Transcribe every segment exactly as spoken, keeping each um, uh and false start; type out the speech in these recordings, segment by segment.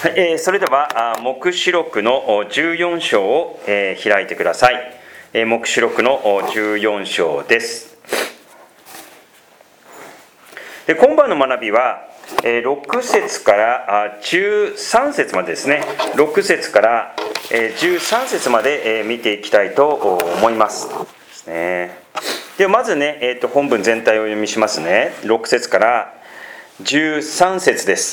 えー、それでは黙示録のじゅうよん章を、えー、開いてください。えー、黙示録のじゅうよん章です。で今晩の学びは、えー、ろく節からじゅうさん節までですね。ろく節から、えー、じゅうさん節まで、えー、見ていきたいと思いますですね。ではまずね、えーと、本文全体をお読みしますね。ろく節からじゅうさん節です。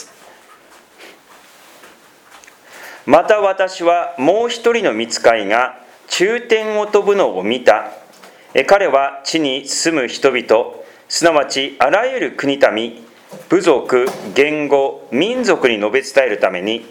また私はもう一人の御使いが中天を飛ぶのを見た。彼は地に住む人々、すなわちあらゆる国民、部族、言語、民族に述べ伝えるために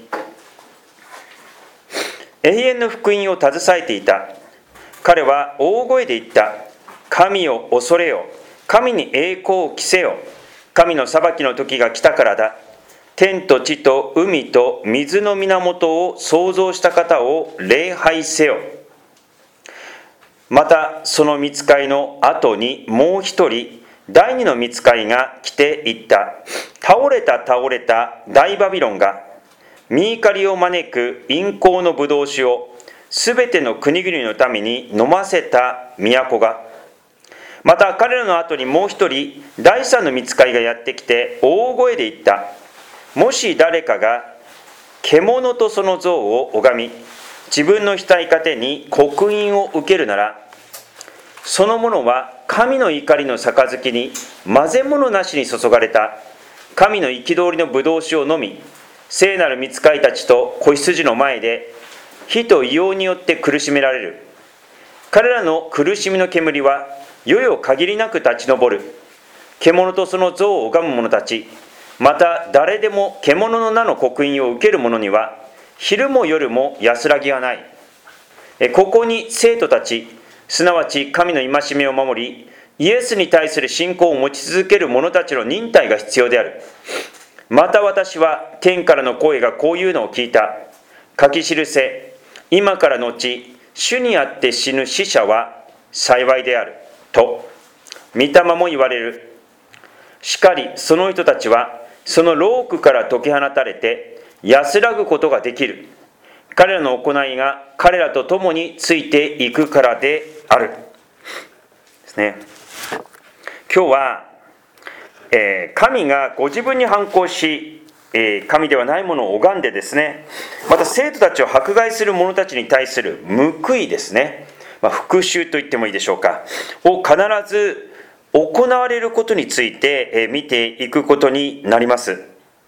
永遠の福音を携えていた。彼は大声で言った。神を恐れよ。神に栄光を着せよ。神の裁きの時が来たからだ。天と地と海と水の源を創造した方を礼拝せよ。またその御使いの後にもう一人、第二の御使いが来て言った。倒れた倒れた大バビロンが、御怒りを招く陰行の葡萄酒をすべての国々のために飲ませた都が。また彼らの後にもう一人、第三の御使いがやってきて大声で言った。もし誰かが獣とその像を拝み、自分の額糧に刻印を受けるなら、その者は神の怒りの杯に混ぜ物なしに注がれた神の憤りの葡萄酒を飲み、聖なる御使いたちと子羊の前で火と硫黄によって苦しめられる。彼らの苦しみの煙は世々限りなく立ち上る。獣とその像を拝む者たち、また誰でも獣の名の刻印を受ける者には昼も夜も安らぎがない。ここに生徒たち、すなわち神の戒めを守り、イエスに対する信仰を持ち続ける者たちの忍耐が必要である。また私は天からの声がこういうのを聞いた。書き記せ、今からのち主にあって死ぬ死者は幸いであると御霊も言われる。しかりその人たちはその労苦から解き放たれて安らぐことができる。彼らの行いが彼らと共についていくからであるですね。今日は、えー、神がご自分に反抗し、えー、神ではないものを拝んでですね、また生徒たちを迫害する者たちに対する報いですね、まあ、復讐と言ってもいいでしょうか、を必ず行われることについて見ていくことになります。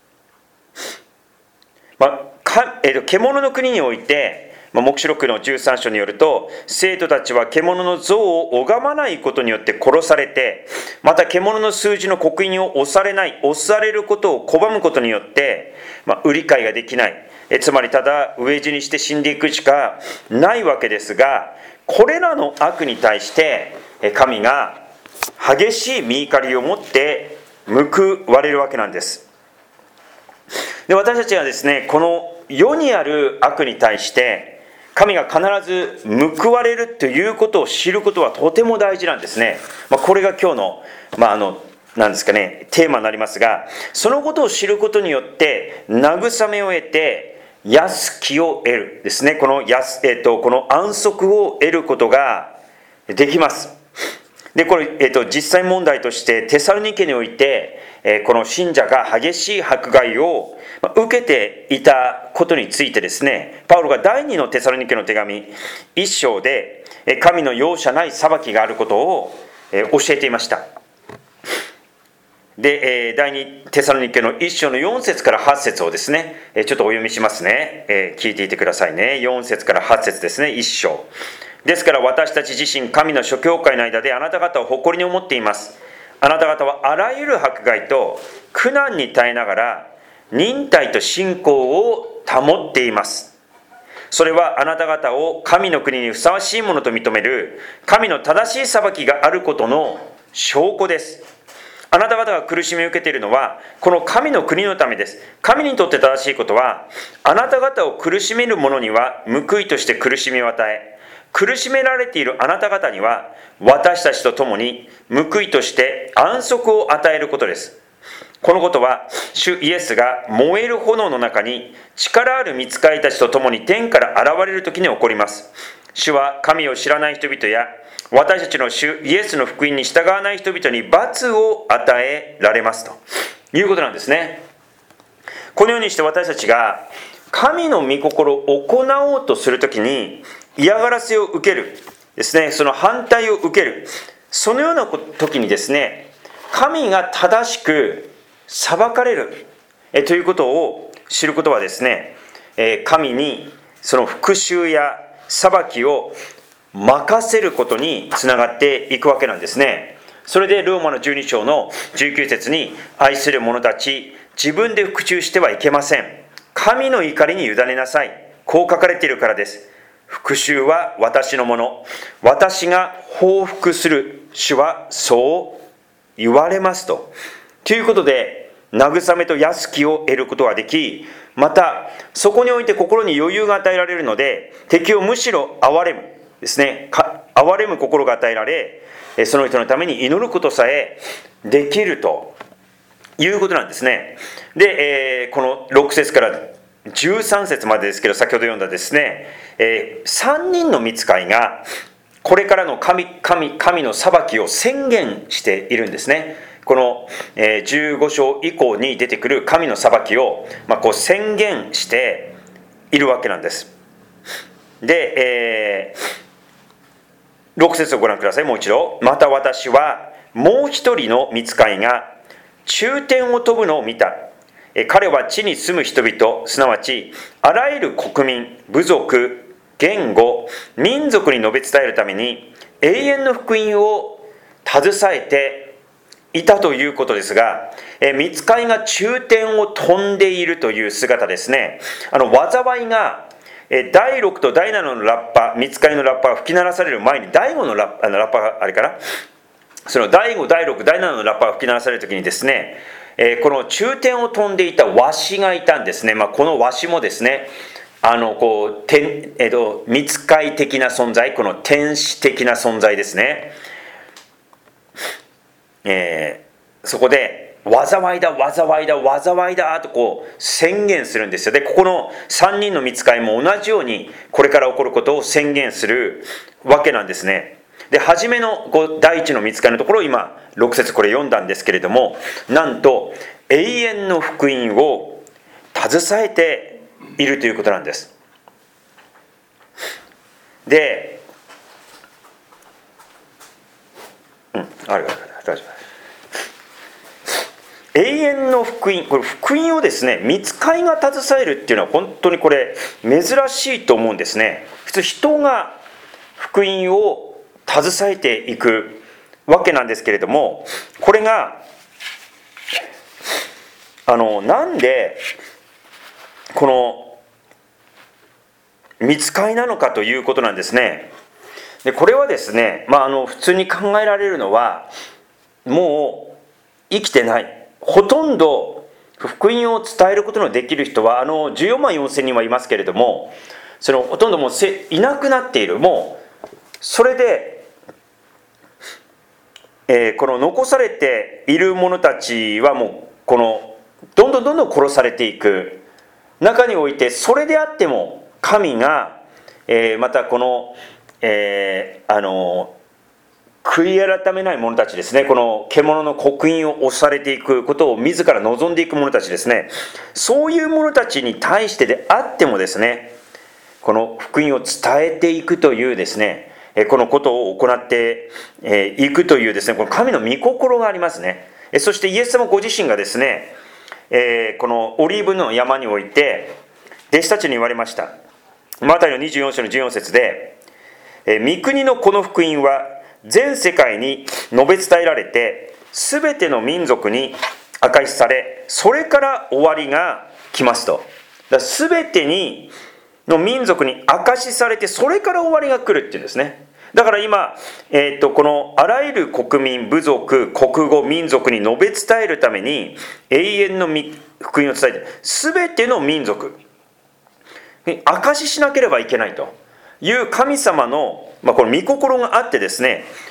まあかえー、と獣の国において、まあ、黙示録のじゅうさん章によると、生徒たちは獣の像を拝まないことによって殺されて、また獣の数字の刻印を押されない、押されることを拒むことによって、まあ、売り買いができない、えつまりただ飢え死にして死んでいくしかないわけですが、これらの悪に対して神が激しい御怒りを持って報われるわけなんです。で私たちはですね、この世にある悪に対して神が必ず報われるということを知ることはとても大事なんですね。まあ、これが今日の、まあ、あのなんですかね、テーマになりますが、そのことを知ることによって慰めを得て安きを得るですね。この安、えっと、この安息を得ることができます。でこれ、えっと、実際問題としてテサロニケにおいて、えー、この信者が激しい迫害を受けていたことについてですね、パウロが第二のテサロニケの手紙一章で神の容赦ない裁きがあることを教えていました。で第二テサロニケの一章のよん節からはち節をですね、ちょっとお読みしますね。聞いていてくださいね。よん節からはち節ですね。一章ですから、私たち自身神の諸教会の間であなた方を誇りに思っています。あなた方はあらゆる迫害と苦難に耐えながら忍耐と信仰を保っています。それはあなた方を神の国にふさわしいものと認める神の正しい裁きがあることの証拠です。あなた方が苦しみを受けているのはこの神の国のためです。神にとって正しいことは、あなた方を苦しめる者には報いとして苦しみを与え、苦しめられているあなた方には私たちと共に報いとして安息を与えることです。 このことは主イエスが燃える炎の中に力ある御使いたちと共に天から現れる時に起こります。主は神を知らない人々や私たちの主イエスの福音に従わない人々に罰を与えられますということなんですね。このようにして私たちが神の御心を行おうとするときに嫌がらせを受けるですね、その反対を受ける、そのような時にですね、神が正しく裁かれるえということを知ることはですね、神にその復讐や裁きを任せることにつながっていくわけなんですね。それでローマのじゅうに章のじゅうきゅう節に、愛する者たち、自分で復讐してはいけません。神の怒りに委ねなさい。こう書かれているからです。復讐は私のもの。私が報復する。主はそう言われますと。ということで、慰めと安きを得ることができ、またそこにおいて心に余裕が与えられるので、敵をむしろ憐れむですね、憐れむ心が与えられ、その人のために祈ることさえできるということなんですね。で、えー、このろく節からじゅうさん節までですけど、先ほど読んだですね、えー、さんにんの御使いがこれからの 神, 神, 神の裁きを宣言しているんですね。このじゅうご章以降に出てくる神の裁きを、まあ、こう宣言しているわけなんです。で、えー、ろく節をご覧ください。もう一度。また私はもう一人の御使いが中天を飛ぶのを見た。彼は地に住む人々、すなわちあらゆる国民、部族、言語、民族に述べ伝えるために永遠の福音を携えていたということですが、御使いが中天を飛んでいるという姿ですね。あの災いがだいろくとだいななのラッパ、御使いのラッパが吹き鳴らされる前にだいごのラッパ、あのラッパがあれかな、そのだいご、だいろく、だいななのラッパが吹き鳴らされるときにですね、この中天を飛んでいたワシがいたんですね。まあ、このワシもですね、あのこう天、えっと、御使い的な存在、この天使的な存在ですね。えー、そこで災いだ災いだ災いだとこう宣言するんですよ。でここのさんにんの御使いも同じようにこれから起こることを宣言するわけなんですね。で初めのこう第一の御使いのところを今ろく節これ読んだんですけれども、なんと永遠の福音を携えているということなんです。で、うん、あるある大丈夫。永遠の福音、これ福音をですね、御使いが携えるっていうのは本当にこれ珍しいと思うんですね。普通人が福音を携えていくわけなんですけれども、これがあのなんでこの御使いなのかということなんですね。でこれはですね、まあ、あの普通に考えられるのは、もう生きてない、ほとんど福音を伝えることのできる人はあのじゅうよんまんよんせんにんはいますけれども、そのほとんどもうせいなくなっている。もうそれで、えー、この残されている者たちはもうこのどんどんどんどん殺されていく中において、それであっても神が、えー、またこの、えー、あの悔い改めない者たちですね、この獣の刻印を押されていくことを自ら望んでいく者たちですね、そういう者たちに対してであってもですね、この福音を伝えていくというですね、このことを行っていくというですね、この神の御心がありますね。そしてイエス様ご自身がですね、このオリーブの山において弟子たちに言われました。マタイのにじゅうよん章のじゅうよん節で、御国のこの福音は全世界に述べ伝えられて、すべての民族に証しされ、それから終わりが来ますと。すべてにの民族に証しされて、それから終わりが来るっていうんですね。だから今、えー、とこのあらゆる国民、部族、国語、民族に述べ伝えるために永遠の福音を伝えて、すべての民族に証ししなければいけないという神様の、まあ、この御心があってですね、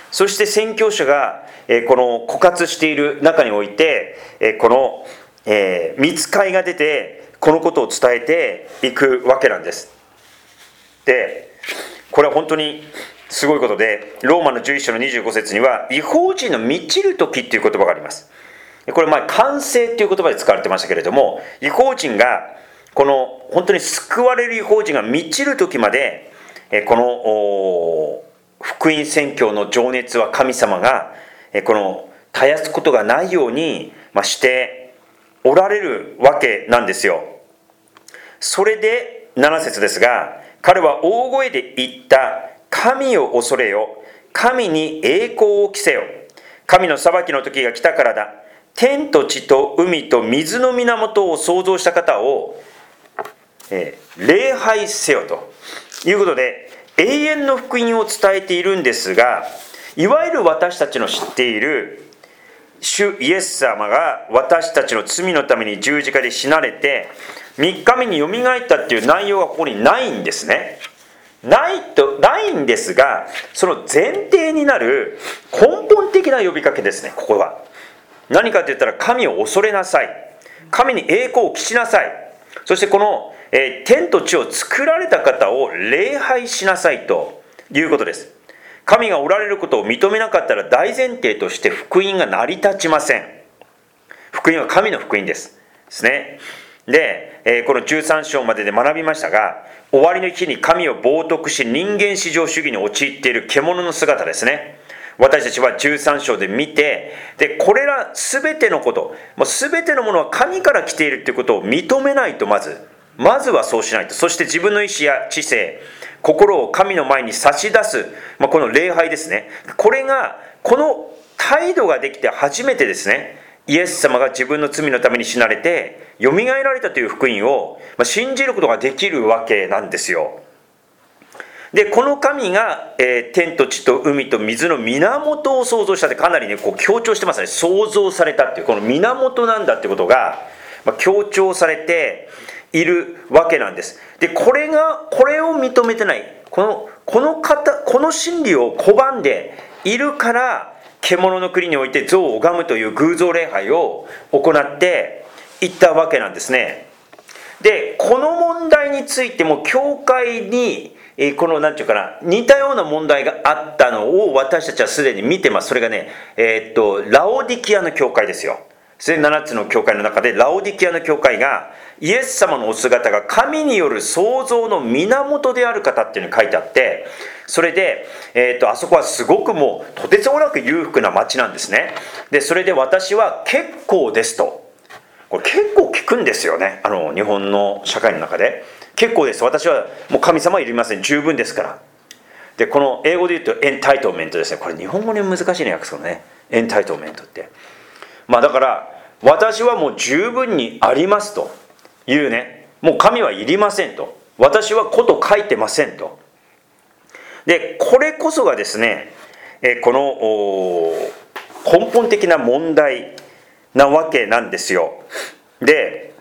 そして宣教師が、えー、この枯渇している中において、えー、この、えー、御使いが出てこのことを伝えていくわけなんです。で、これは本当にすごいことで、ローマのじゅういっ章のにじゅうご節には異邦人の満ちる時っていう言葉があります。これ前完成っていう言葉で使われてましたけれども、異邦人がこの本当に救われる異邦人が満ちる時まで、この福音宣教の情熱は神様がこの絶やすことがないようにしておられるわけなんですよ。それでなな節ですが、彼は大声で言った。神を恐れよ、神に栄光を着せよ。神の裁きの時が来たからだ。天と地と海と水の源を創造した方を、えー、礼拝せよということで、永遠の福音を伝えているんですが、いわゆる私たちの知っている主イエス様が私たちの罪のために十字架で死なれてみっかめによみがえったっていう内容がここにないんですね。ないとないんですが、その前提になる根本的な呼びかけですね。ここは何かと言ったら、神を恐れなさい、神に栄光を期しなさい、そしてこの、えー、天と地を作られた方を礼拝しなさいということです。神がおられることを認めなかったら大前提として福音が成り立ちません。福音は神の福音ですですね。で、えー、このじゅうさん章までで学びましたが、終わりの日に神を冒涜し人間至上主義に陥っている獣の姿ですね。私たちはじゅうさん章で見て、でこれら全てのこと、もう全てのものは神から来ているということを認めないと、まずまずはそうしないと。そして自分の意志や知性、心を神の前に差し出す、まあ、この礼拝ですね。これが、この態度ができて初めてですね、イエス様が自分の罪のために死なれてよみがえられたという福音を信じることができるわけなんですよ。でこの神が、えー、天と地と海と水の源を創造したって、かなりねこう強調してますね。創造されたっていうこの源なんだってことが、まあ、強調されているわけなんです。でこれがこれを認めてない、このこの方この真理を拒んでいるから、獣の国において像を拝むという偶像礼拝を行っていったわけなんですね。でこの問題についても教会にこの何て言うかな、似たような問題があったのを私たちはすでに見てます。それがね、えー、っとラオディキアの教会ですよ。ななつの教会の中でラオディキアの教会がイエス様のお姿が神による創造の源である方っていうのに書いてあって、それで、えー、とあそこはすごくもうとてつもなく裕福な町なんですね。でそれで私は結構ですと、これ結構聞くんですよね、あの日本の社会の中で。結構です、私はもう神様はいりません、十分ですから。でこの英語で言うとエンタイトメントですね。これ日本語に難しいね、訳すのね、エンタイトメントって。まあだから私はもう十分にありますというね、もう神はいりませんと、私はこと書いてませんと。でこれこそがですね、この根本的な問題なわけなんですよ。で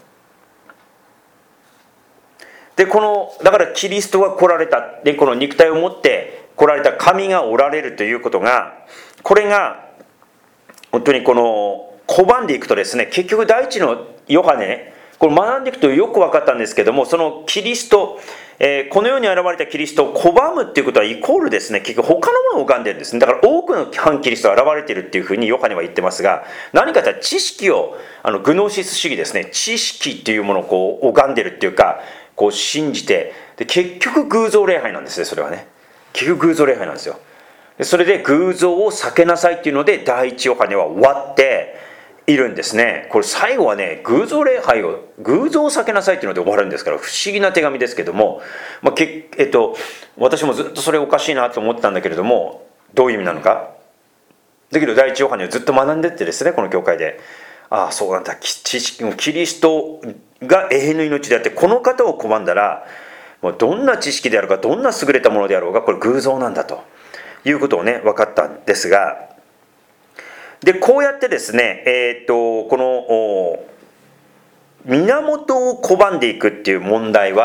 でこのだからキリストが来られた、でこの肉体を持って来られた神がおられるということが、これが本当にこの拒んでいくとですね、結局第一のヨハネ、これ学んでいくとよく分かったんですけども、そのキリスト、えー、この世に現れたキリストを拒むっていうことはイコールですね、結局他のものを拝んでるんですね。だから多くの反キリストが現れているっていうふうにヨハネは言ってますが、何かというと知識を、あのグノーシス主義ですね、知識っていうものをこう拝んでるっていうか、こう信じて、で結局偶像礼拝なんですね。それはね結局偶像礼拝なんですよ。でそれで偶像を避けなさいっていうので第一ヨハネは終わっているんですね。これ最後はね、偶像礼拝を偶像を避けなさいっていうので終わるんですから、不思議な手紙ですけども、まあけえっと、私もずっとそれおかしいなと思ってたんだけれども、どういう意味なのか。だけど第一ヨハネをずっと学んでってですね、この教会で、ああそうなんだ、知識もキリストが永遠の命であって、この方を拒んだらもうどんな知識であるか、どんな優れたものであろうがこれ偶像なんだということをね分かったんですが、でこうやってですね、えー、とこの源を拒んでいくっていう問題は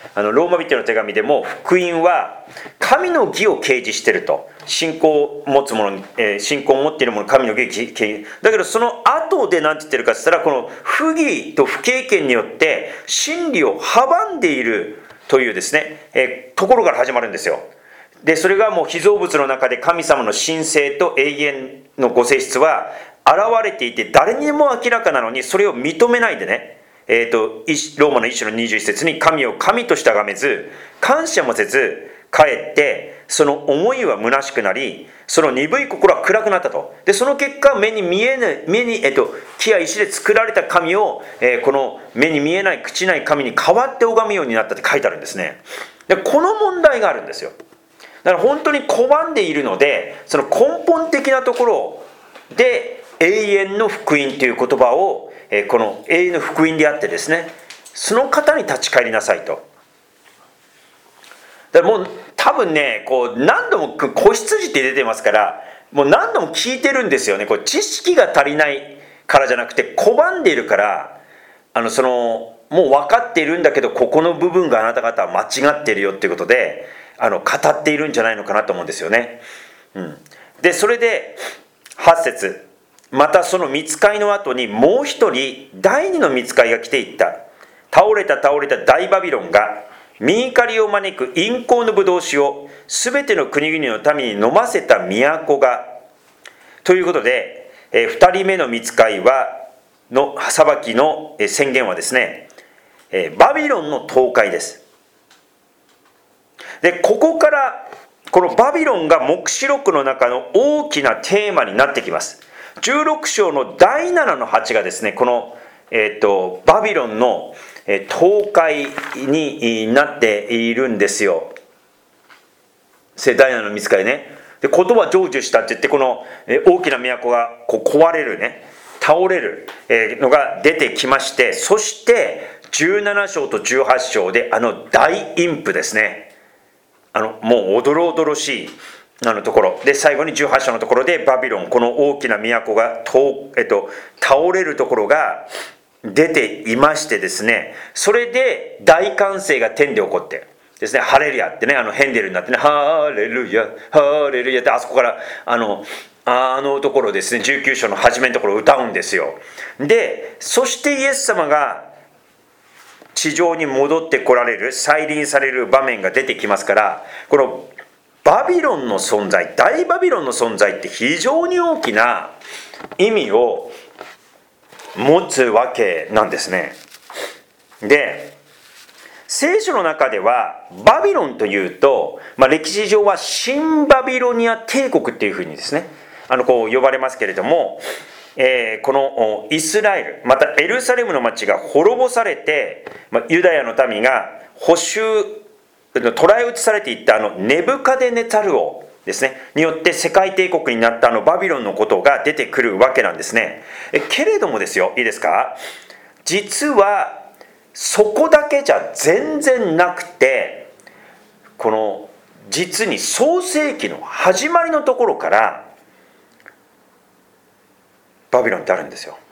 あのローマ人の手紙でも福音は神の義を掲示していると。信仰を持つ者、えー、信仰を持っている者神の義を掲示。だけどその後で何て言ってるかって言ったら、この不義と不経験によって真理を阻んでいるというですね、えー、ところから始まるんですよ。でそれがもう被造物の中で神様の神性と永遠のご性質は現れていて、誰にも明らかなのにそれを認めないでね、えーと、ローマの一章のにじゅういち節に神を神として崇めず感謝もせずかえってその思いは虚しくなり、その鈍い心は暗くなったと。でその結果目に見えない目に、えーと、木や石で作られた神を、えー、この目に見えない口ない神に代わって拝むようになったって書いてあるんですね。でこの問題があるんですよ。だから本当に拒んでいるので、その根本的なところで永遠の福音という言葉を、えー、この永遠の福音であってですね、その方に立ち返りなさいと。だからもう多分ね、こう何度も子羊って出てますから、もう何度も聞いてるんですよね。こう知識が足りないからじゃなくて、拒んでいるから、あのそのもう分かっているんだけど、ここの部分があなた方は間違っているよっていうことで、あの語っているんじゃないのかなと思うんですよね。うん、でそれではち節、またその御使いの後にもう一人第二の御使いが来ていった。倒れた倒れた大バビロンが身怒りを招く陰行の葡萄酒をすべての国々の民に飲ませた都が、ということで、えー、ふたりめの御使いはの裁きの宣言はですね、えー、バビロンの倒壊です。でここからこのバビロンが黙示録の中の大きなテーマになってきます。じゅうろく章のだいななのはちがですね、この、えー、とバビロンの倒壊になっているんですよ。だいななの御使いね。で言葉成就したって言って、この大きな都がこう壊れるね、倒れるのが出てきまして、そしてじゅうなな章とじゅうはち章であの大陰譜ですね、あのもうおどろおどろしいあのところで、最後にじゅうはち章のところでバビロン、この大きな都がと、えっと、倒れるところが出ていましてですね、それで大歓声が天で起こってですね、ハレルヤってね、あのヘンデルになってね、ハレルヤハレルヤって、あそこからあのあのところですね、じゅうきゅう章の初めのところを歌うんですよ。でそしてイエス様が地上に戻ってこられる、再臨される場面が出てきますから、このバビロンの存在、大バビロンの存在って非常に大きな意味を持つわけなんですね。で聖書の中ではバビロンというと、まあ、歴史上は新バビロニア帝国っていうふうにですね、あのこう呼ばれますけれども、えー、このイスラエルまたエルサレムの町が滅ぼされて、まあ、ユダヤの民が捕囚捕らえ撃ちされていったあのネブカデネツァル王ですねによって世界帝国になったあのバビロンのことが出てくるわけなんですね。えけれどもですよ、いいですか、実はそこだけじゃ全然なくて、この実に創世記の始まりのところからバビロンってあるんですよ。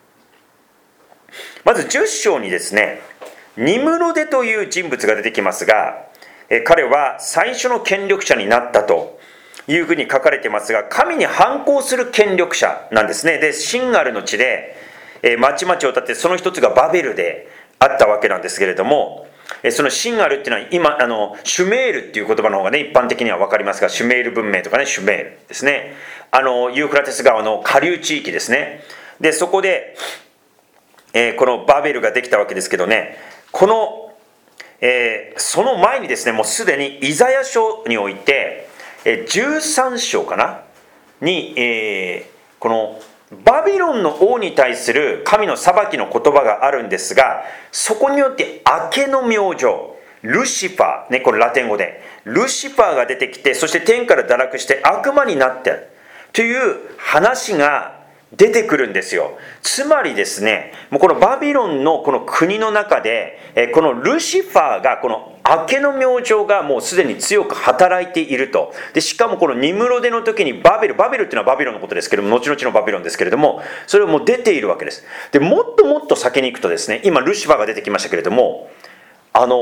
まずじゅっ章にですね、ニムロデという人物が出てきますが、え彼は最初の権力者になったというふうに書かれていますが、神に反抗する権力者なんですね。でシンガルの地で、え町々を建て、その一つがバベルであったわけなんですけれども、そのシンガルっていうのは今あのシュメールっていう言葉の方がね一般的には分かりますが、シュメール文明とかね、シュメールですね、あのユーフラテス川の下流地域ですね。でそこで、えー、このバベルができたわけですけどね、この、えー、その前にですね、もうすでにイザヤ書において、えー、じゅうさん章かなに、えー、このバビロンの王に対する神の裁きの言葉があるんですが、そこによって明けの明星ルシファー、ね、これラテン語でルシファーが出てきて、そして天から堕落して悪魔になってという話が出てくるんですよ。つまりですね、もうこのバビロンのこの国の中で、このルシファーが、この明けの明星がもうすでに強く働いていると。でしかもこのニムロデの時にバベル、バベルっていうのはバビロンのことですけれども、後々のバビロンですけれども、それをもう出ているわけです。でもっともっと先に行くとですね、今ルシファーが出てきましたけれども、あの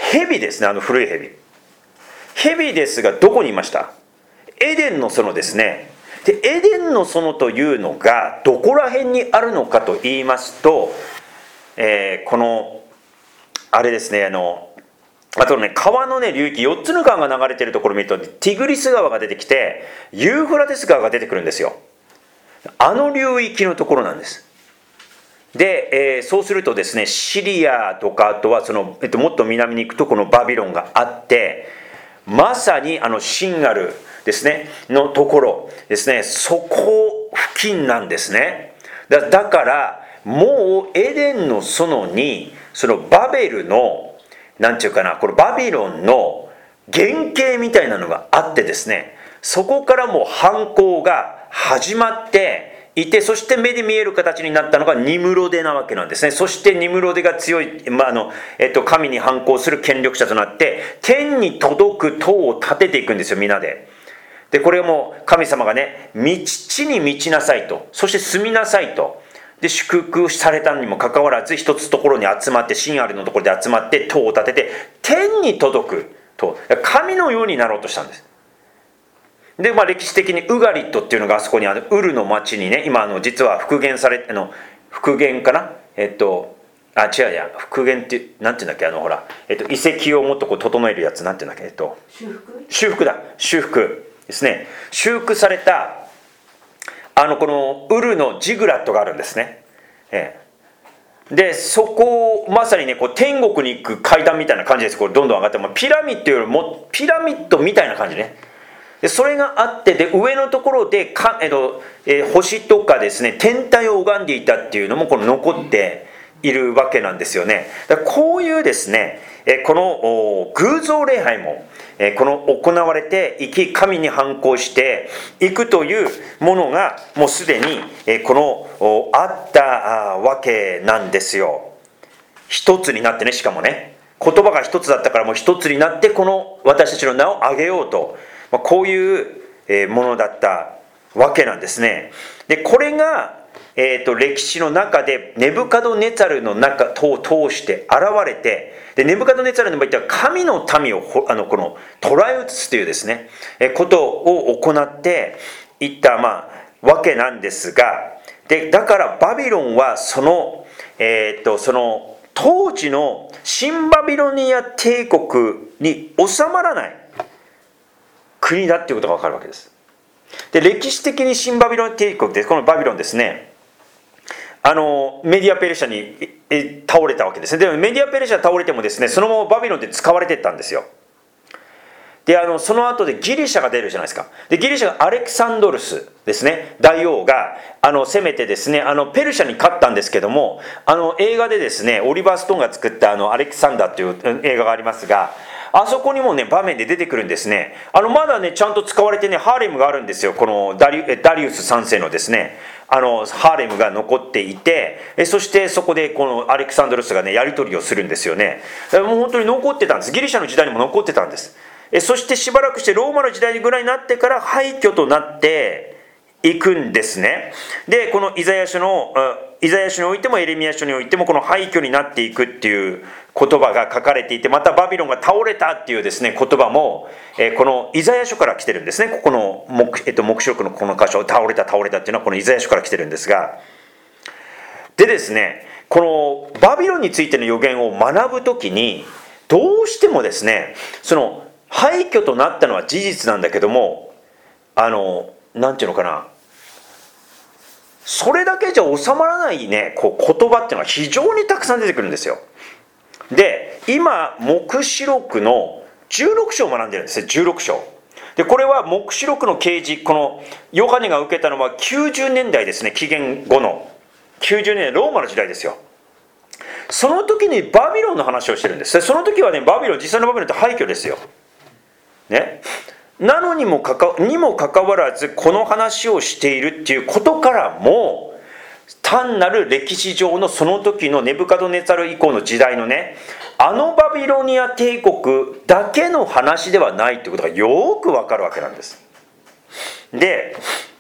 蛇ですね、あの古い蛇。蛇ですがどこにいました？エデンの園ですね。でエデンの園というのがどこら辺にあるのかと言いますと、えー、このあれですね、あのあとね、川のね流域、よっつの川が流れてるところを見ると、ティグリス川が出てきてユーフラテス川が出てくるんですよ。あの流域のところなんです。で、えー、そうするとですね、シリアとか、あとはその、えっと、もっと南に行くとこのバビロンがあって、まさにあのシンガルですねのところですね、そこ付近なんですね。だ, だからもうエデンの園にそのバベルのなんていうかな、これバビロンの原型みたいなのがあってですね、そこからもう反抗が始まっていて、そして目で見える形になったのがニムロデなわけなんですね。そしてニムロデが強い、まああのえっと、神に反抗する権力者となって天に届く塔を建てていくんですよ、みんなで。でこれも神様がね、地に満ちなさいと、そして住みなさいと、で祝福されたにもかかわらず一つところに集まって、シンアルのところで集まって塔を建てて天に届く塔、神のようになろうとしたんです。で、まあ、歴史的にウガリットっていうのがあそこにあるウルの町にね、今あの実は復元されあの復元かな、えっとあ違うや復元ってなんていうんだっけ、あのほら、えっと、遺跡をもっとこう整えるやつ、なんていうんだっけ、えっと修復修復だ修復ですね。修復されたあのこのウルのジグラットがあるんですね。ええ、でそこをまさにね、こう天国に行く階段みたいな感じです。これどんどん上がって、まあ、ピラミッドよりもピラミッドみたいな感じね。でそれがあって、で上のところでか、えっとえー、星とかですね、天体を拝んでいたっていうのもこの残っているわけなんですよね。だからこういうですね、えー、この偶像礼拝も、えー、この行われていき、神に反抗していくというものがもうすでに、えー、このあったあわけなんですよ。一つになってね、しかもね、言葉が一つだったからもう一つになって、この私たちの名を挙げようと、まあ、こういうものだったわけなんですね。でこれが、えー、と歴史の中でネブカドネツァルの中を通して現れて、でネブカドネツァルの場合は神の民をあのこの捉え移すというですね、えことを行っていった、まあ、わけなんですが、でだからバビロンはその、えー、とその当時の新バビロニア帝国に収まらない国だっていうことが分かるわけです。で歴史的に新バビロン帝国で、このバビロンですね、あのメディアペルシャに倒れたわけですね。でもメディアペルシャ倒れてもですね、そのままバビロンで使われていったんですよ。であのその後でギリシャが出るじゃないですか。でギリシャがアレクサンドルスですね、大王があの攻めてですね、あのペルシャに勝ったんですけども、あの映画でですね、オリバー・ストーンが作ったあのアレクサンダーという映画がありますが、あそこにもね場面で出てくるんですね。あのまだねちゃんと使われてね、ハーレムがあるんですよ。このダリ、ダリウスさん世のですね、あのハーレムが残っていて、そしてそこでこのアレクサンドルスがねやり取りをするんですよね。もう本当に残ってたんです。ギリシャの時代にも残ってたんです。そしてしばらくしてローマの時代ぐらいになってから廃墟となっていくんですね。でこのイザヤ書のイザヤ書においてもエレミヤ書においてもこの廃墟になっていくっていう言葉が書かれていて、またバビロンが倒れたっていうですね言葉も、えー、このイザヤ書から来てるんですね。ここの黙、えっと、黙示録のこの箇所、倒れた倒れたっていうのはこのイザヤ書から来てるんですが、でですね、このバビロンについての予言を学ぶときにどうしてもですね、その廃墟となったのは事実なんだけども、あのなんていうのかな、それだけじゃ収まらないね、こう言葉っていうのは非常にたくさん出てくるんですよ。で今黙示録のじゅうろく章を学んでるんですね。じゅうろく章で、これは黙示録の啓示、このヨハネが受けたのはきゅうじゅうねんだいですね。紀元後のきゅうじゅうねんだい、ローマの時代ですよ。その時にバビロンの話をしてるんです。その時はね、バビロン、実際のバビロンって廃墟ですよ、ね、なのにもかかにもかかわらずこの話をしているっていうことからも、単なる歴史上のその時のネブカドネツァル以降の時代のね、あのバビロニア帝国だけの話ではないということがよくわかるわけなんです。で、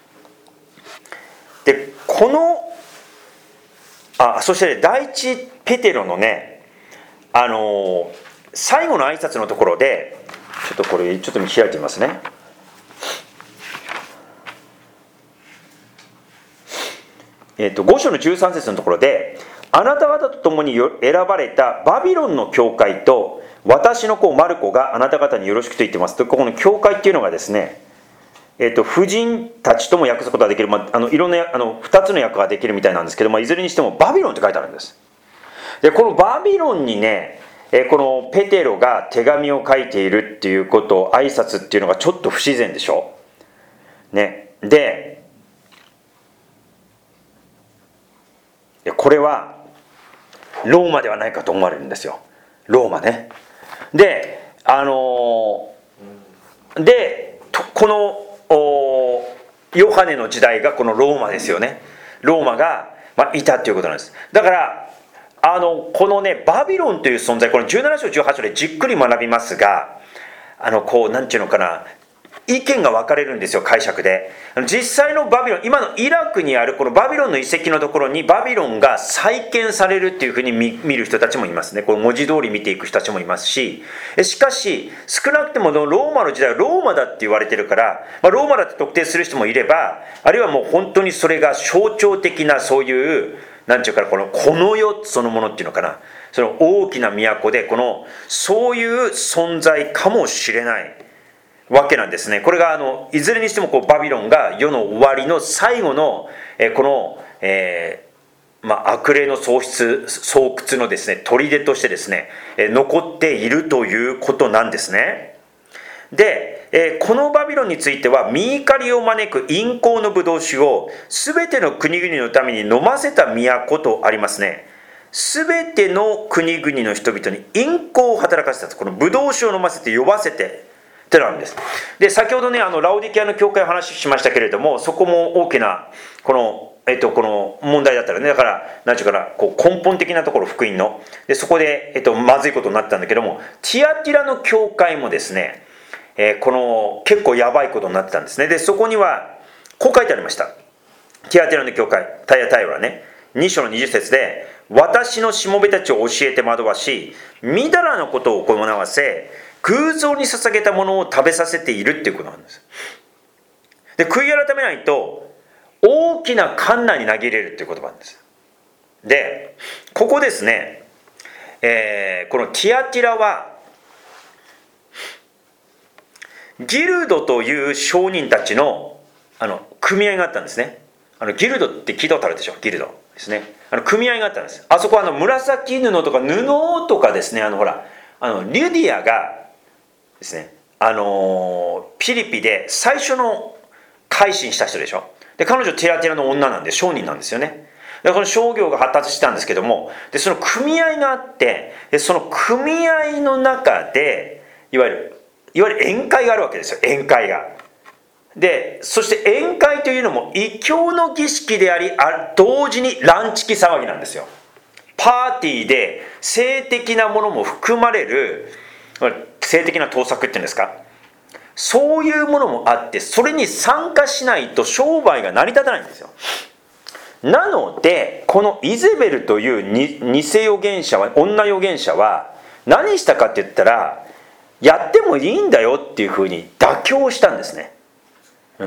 でこのあそして、ね、第一ペテロのね、あの最後の挨拶のところで、ちょっとこれちょっと開いてみますね。えっと、ご章のじゅうさん節のところで、あなた方と共に選ばれたバビロンの教会と私の子マルコがあなた方によろしくと言ってますと、ここの教会っていうのがですね、えっと、婦人たちとも訳すことができる、まあ、あのいろんなあのふたつの訳ができるみたいなんですけど、まあ、いずれにしてもバビロンって書いてあるんです。でこのバビロンにね、えこのペテロが手紙を書いているっていうことを挨拶っていうのがちょっと不自然でしょ、ね、でこれはローマではないかと思われるんですよ。ローマね。であのー、でこのヨハネの時代がこのローマですよね。ローマが、まあ、いたっていうことなんです。だからあのこのねバビロンという存在、このじゅうなな章じゅうはち章でじっくり学びますが、あのこうなんていうのかな、意見が分かれるんですよ、解釈で。実際のバビロン、今のイラクにあるこのバビロンの遺跡のところにバビロンが再建されるっていうふうに 見, 見る人たちもいますね。これ文字通り見ていく人たちもいますし、しかし少なくてもローマの時代はローマだって言われてるから、まあ、ローマだって特定する人もいれば、あるいはもう本当にそれが象徴的なそういうなんていうかこのこの世そのものっていうのかな、その大きな都でこのそういう存在かもしれないわけなんですね。これがあのいずれにしてもこうバビロンが世の終わりの最後の、えー、この、えーまあ、悪霊の喪失巣窟のですね砦としてですね、えー、残っているということなんですね。で、えー、このバビロンについては御怒りを招く陰行のブドウ酒を全ての国々のために飲ませた都とありますね。全ての国々の人々に陰行を働かせた、このブドウ酒を飲ませて呼ばせてってなんです。で先ほどねあのラオディケアの教会を話しましたけれども、そこも大きなこのえっと、この問題だったらね、だから何て言うかな、こう根本的なところ、福音のでそこで、えっと、まずいことになったんだけども、ティアティラの教会もですね、えー、この結構やばいことになってたんですね。でそこにはこう書いてありました。ティアティラの教会、タイヤタイラね、に章のにじゅっ節で、私のしもべたちを教えて惑わし、みだらなことを行わせ、偶像に捧げたものを食べさせているっていうことなんです。で悔い改めないと大きな患難に投げ入れるっていう言葉なんです。でここですね、えー、このティアティラはギルドという商人たち の, あの組合があったんですね。あのギルドって聞いたことあるでしょ。ギルドですね、あの組合があったんです。あそこはあの紫布とか布とかですね、あのほらあのリュディアがですね、あのピリピで最初の改心した人でしょ。で彼女ティラティラの女なんで商人なんですよね。でこの商業が発達したんですけども、でその組合があって、でその組合の中でいわゆるいわゆる宴会があるわけですよ。宴会がで、そして宴会というのも異教の儀式であり、あ同時に乱チキ騒ぎなんですよ。パーティーで性的なものも含まれる、性的な盗作っていうんですか、そういうものもあって、それに参加しないと商売が成り立たないんですよ。なのでこのイゼベルというに偽預言者は、女預言者は何したかって言ったら、やってもいいんだよっていうふうに妥協したんですね。うん、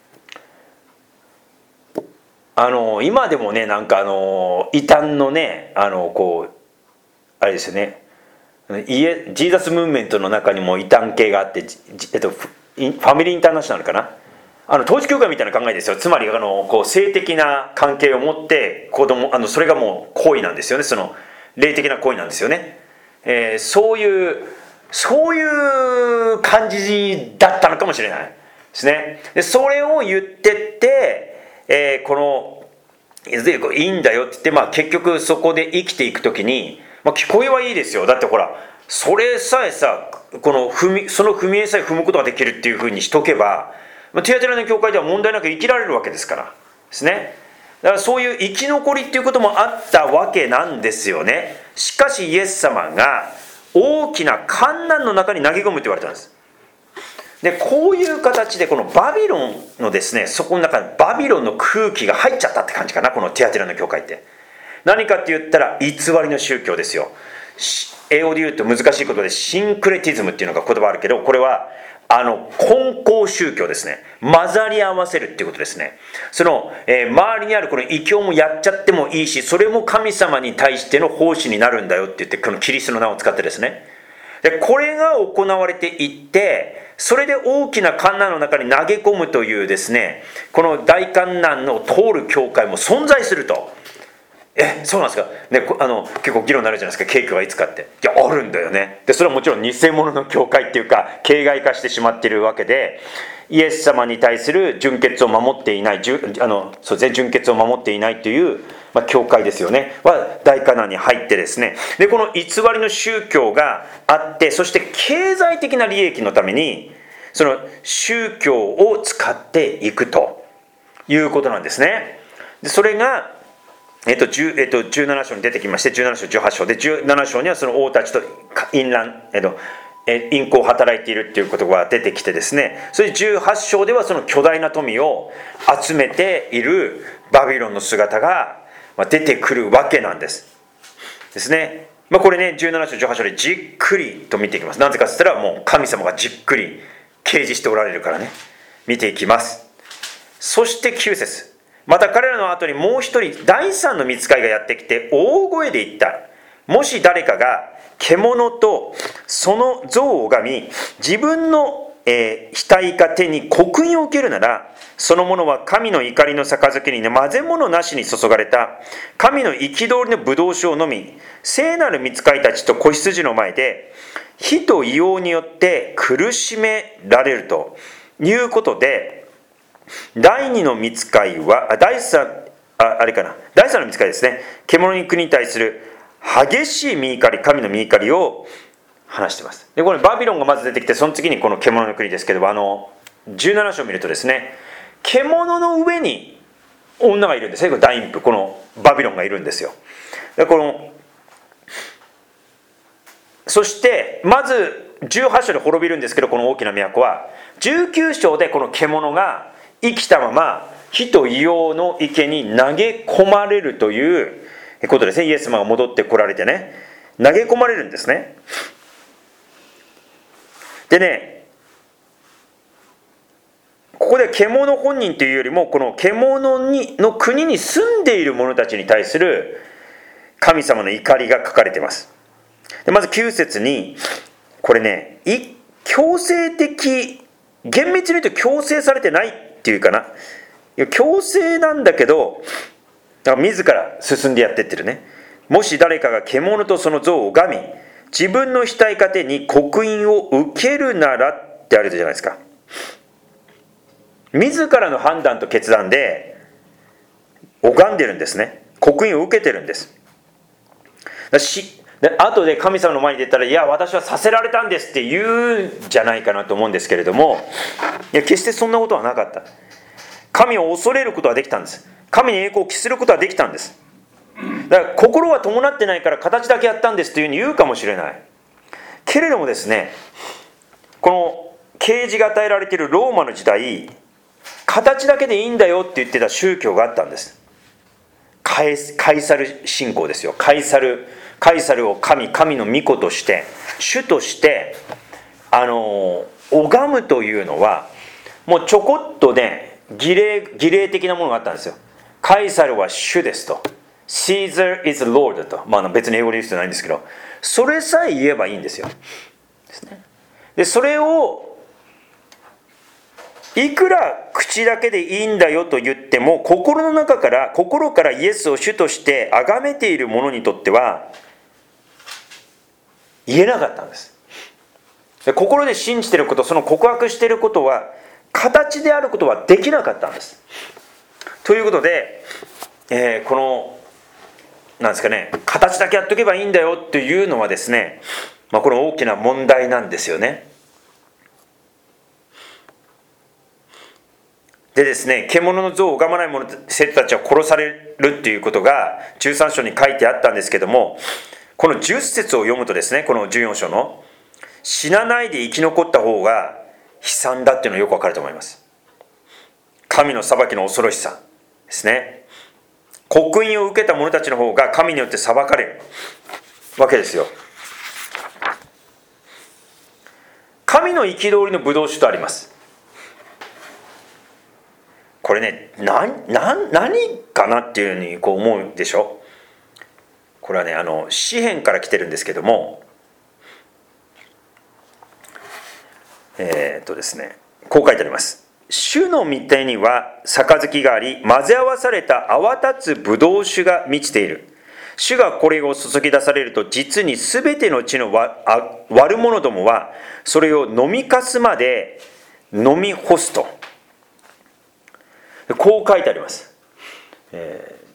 あの今でもね、なんかあの異端のね、あのこうあれですよね、ジーザスムーブメントの中にも異端系があって、えっと、ファミリーインターナショナルかな、あの統一教会みたいな考えですよ。つまりあのこう性的な関係を持って子供、あのそれがもう行為なんですよね。その霊的な行為なんですよね。えー、そういうそういう感じだったのかもしれないですね。でそれを言ってって、えー、このいいんだよって言って、まあ、結局そこで生きていくときに、まあ、聞こえはいいですよ。だってほらそれさえさ、この踏みその踏み絵さえ踏むことができるっていうふうにしとけば、まあ、ティアティラの教会では問題なく生きられるわけですからですね。だからそういう生き残りっていうこともあったわけなんですよね。しかしイエス様が大きな患難の中に投げ込むと言われたんです。でこういう形でこのバビロンのですね、そこの中にバビロンの空気が入っちゃったって感じかな。このティアティラの教会って何かって言ったら偽りの宗教ですよ。 英語で言うと難しいことでシンクレティズムっていうのが言葉あるけど、これはあの混交宗教ですね。混ざり合わせるっていうことですね。その、えー、周りにあるこの異教もやっちゃってもいいし、それも神様に対しての奉仕になるんだよって言って、このキリストの名を使ってですね。でこれが行われていって、それで大きな観難の中に投げ込むというですね、この大観難の通る教会も存在すると。え、そうなんですか、ね、あの結構議論になるじゃないですか、景気はいつかって。いや、あるんだよね。でそれはもちろん偽物の教会っていうか形骸化してしまっているわけで、イエス様に対する純潔を守っていない、あのそうですね、純潔を守っていないという、まあ、教会ですよねは大観難に入ってですね、でこの偽りの宗教があって、そして経済的な利益のためにその宗教を使っていくということなんですね。でそれがえっとえっと、じゅうなな章に出てきまして、じゅうなな章じゅうはち章で、じゅうなな章にはその王たちと淫乱、えっと、淫行を働いているっていうことが出てきてですね、それでじゅうはち章ではその巨大な富を集めているバビロンの姿が出てくるわけなんですですね。まあ、これね、じゅうなな章じゅうはち章でじっくりと見ていきます。なぜかって言ったら、もう神様がじっくり掲示しておられるからね、見ていきます。そしてきゅう節、また彼らの後にもう一人第三の御使いがやってきて大声で言った。もし誰かが獣とその像を拝み、自分の、えー、額か手に刻印を受けるなら、そのものは神の怒りの杯に、ね、混ぜ物なしに注がれた神の憤りの葡萄酒を飲み、聖なる御使いたちと子羊の前で火と硫黄によって苦しめられるということで、第二の御使いは、第三、あ、あれかな、第三の御使いですね、獣に国に対する激しい御怒り、神の御怒りを話しています。で、これバビロンがまず出てきて、その次にこの獣の国ですけど、あのじゅうなな章を見るとですね、獣の上に女がいるんですね。これ大陰譜、このバビロンがいるんですよ。でこのそしてまずじゅうはち章で滅びるんですけど、この大きな都はじゅうきゅう章でこの獣が生きたまま火と硫黄の池に投げ込まれるということですね。イエス様が戻ってこられてね、投げ込まれるんですね。でね、ここで獣本人というよりも、この獣にの国に住んでいる者たちに対する神様の怒りが書かれています。でまずきゅう節に、これね、強制的、厳密に言うと強制されてないっていうかな、強制なんだけど、だから自ら進んでやってってるね。もし誰かが獣とその像を拝み、自分の額か手に刻印を受けるならってあるじゃないですか。自らの判断と決断で拝んでるんですね。刻印を受けてるんです。だしで後で神様の前に出たら、いや私はさせられたんですって言うんじゃないかなと思うんですけれども、いや決してそんなことはなかった。神を恐れることはできたんです。神に栄光を期することはできたんです。だから心は伴ってないから形だけやったんですというふうに言うかもしれないけれどもですね、この啓示が与えられているローマの時代、形だけでいいんだよって言ってた宗教があったんです。カイサル信仰ですよ。カイサルカイサルを神神の御子として主としてあの拝むというのは、もうちょこっとね、儀礼儀礼的なものがあったんですよ。カイサルは主ですと、 Caesar is Lord と、まあ、別に英語で言う必要ないんですけど、それさえ言えばいいんですよ。ですね。でそれをいくら口だけでいいんだよと言っても、心の中から心からイエスを主として崇めている者にとっては言えなかったんです。で心で信じていること、その告白していることは形であることはできなかったんです。ということで、えー、このなんですかね、形だけやっとけばいいんだよっていうのはですね、まあ、これ大きな問題なんですよね。でですね、獣の像を拝まない者生徒たちは殺されるっていうことがじゅうさん章に書いてあったんですけども、このじゅっ節を読むとですね、このじゅうよん章の死なないで生き残った方が悲惨だっていうのがよくわかると思います。神の裁きの恐ろしさですね。刻印を受けた者たちの方が神によって裁かれるわけですよ。 神の憤りのブドウ酒とあります。これね、なな何かなっていうふうにこう思うでしょ。これはね、あの詩編から来てるんですけども、えー、っとですねこう書いてあります。主の御手には杯があり、混ぜ合わされた泡立つブドウ酒が満ちている。主がこれを注ぎ出されると、実にすべての地の悪者どもはそれを飲みかすまで飲み干すと、こう書いてあります。えー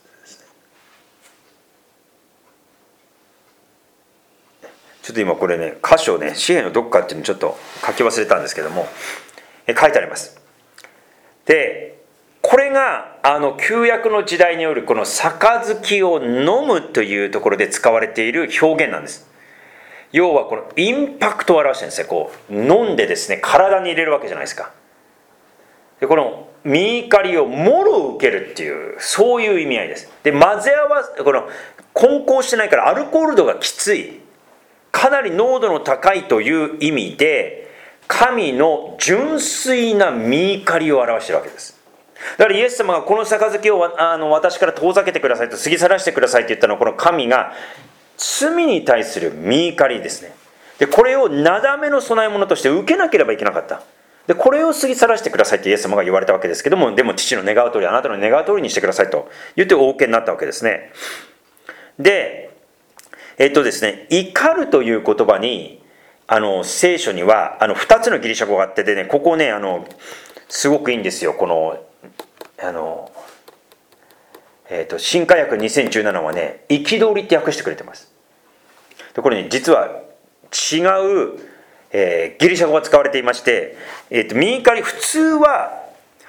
ちょっと今これね、箇所ね、詩篇のどっかっていうのちょっと書き忘れたんですけども、え書いてあります。で、これがあの旧約の時代によるこの杯を飲むというところで使われている表現なんです。要はこのインパクトを表してるんですね。こう飲んでですね、体に入れるわけじゃないですか。で、この身怒りをもろ受けるっていう、そういう意味合いです。で、混ぜ合わせ、この混交してないからアルコール度がきつい、かなり濃度の高いという意味で、神の純粋な身怒りを表しているわけです。だからイエス様がこの杯をあの私から遠ざけてくださいと、過ぎ去らせてくださいと言ったのは、この神が罪に対する身怒りですね。で、これをなだめの供え物として受けなければいけなかった。で、これを過ぎ去らせてくださいとイエス様が言われたわけですけども、でも父の願う通り、あなたの願う通りにしてくださいと言ってお受けになったわけですね。で、えっとですね、怒るという言葉に、あの聖書にはあのふたつのギリシャ語があって、でね、ここね、あのすごくいいんですよ。このあの、えっと新化訳にせんじゅうななはね、憤りって訳してくれてます。で、これね、実は違う、えー、ギリシャ語が使われていまして、えっと身怒り、普通は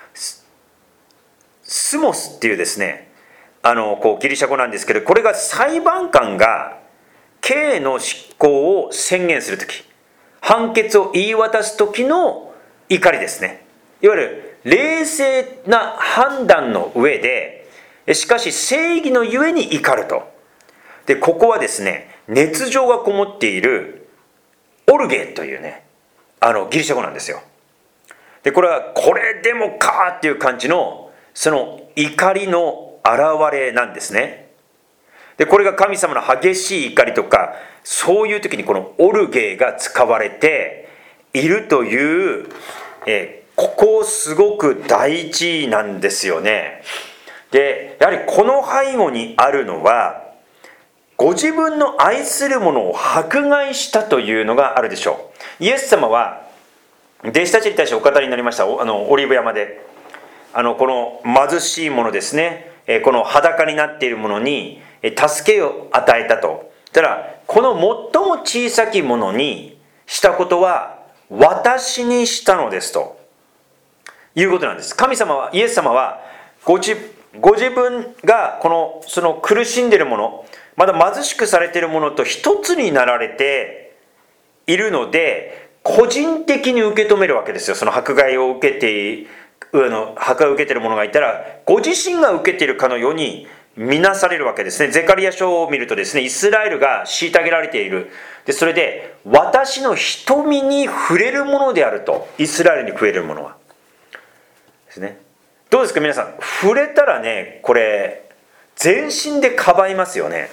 スモスっていうですね、あのこうギリシャ語なんですけど、これが裁判官が刑の執行を宣言するとき、判決を言い渡すときの怒りですね。いわゆる冷静な判断の上で、しかし正義のゆえに怒ると。で、ここはですね、熱情がこもっているオルゲというね、あのギリシャ語なんですよ。で、これはこれでもかっていう感じのその怒りの表れなんですね。で、これが神様の激しい怒りとか、そういう時にこのオルゲーが使われているという、えー、ここすごく大事なんですよね。で、やはりこの背後にあるのは、ご自分の愛するものを迫害したというのがあるでしょう。イエス様は弟子たちに対してお語りになりました。あのオリーブ山で、あのこの貧しいものですね、この裸になっているものに助けを与えたと。ただ、この最も小さきものにしたことは私にしたのですということなんです。神様は、イエス様はご自ご自分がこのその苦しんでいるもの、まだ貧しくされているものと一つになられているので、個人的に受け止めるわけですよ。その迫害を受けて迫害を受けている者がいたら、ご自身が受けているかのように見なされるわけですね。ゼカリヤ書を見るとですね、イスラエルが虐げられている。で、それで私の瞳に触れるものであると。イスラエルに触れるものはですね。どうですか皆さん、触れたらね、これ全身でかばいますよね。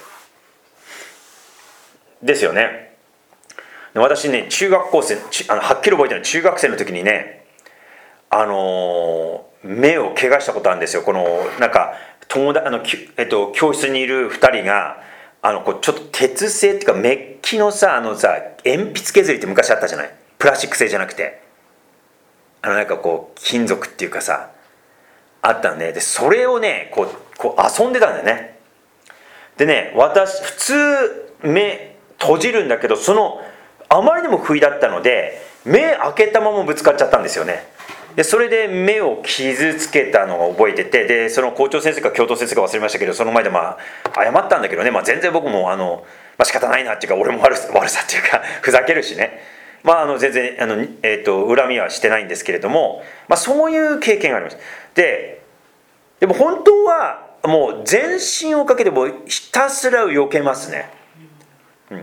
ですよね。私ね、中学校生、あのはっきり覚えてる中学生の時にね、あの目を怪我したことあるんですよ。このなんか友達あの、えっと、教室にいるふたりがあのこうちょっと鉄製っていうかメッキのさ、あのさ鉛筆削りって昔あったじゃない。プラスチック製じゃなくて、あのなんかこう金属っていうかさあったんで、でそれをねこうこう遊んでたんだよね。でね、私普通目閉じるんだけど、そのあまりにも不意だったので目開けたままぶつかっちゃったんですよね。でそれで目を傷つけたのを覚えてて、でその校長先生か教頭先生か忘れましたけど、その前でまあ謝ったんだけどね、まあ、全然僕もあの、まあ、仕方ないなっていうか、俺も悪さ、悪さっていうかふざけるしね、まあ、あの全然あの、えー、と恨みはしてないんですけれども、まあ、そういう経験があります。ででも本当はもう全身をかけてもひたすら避けますね、うん、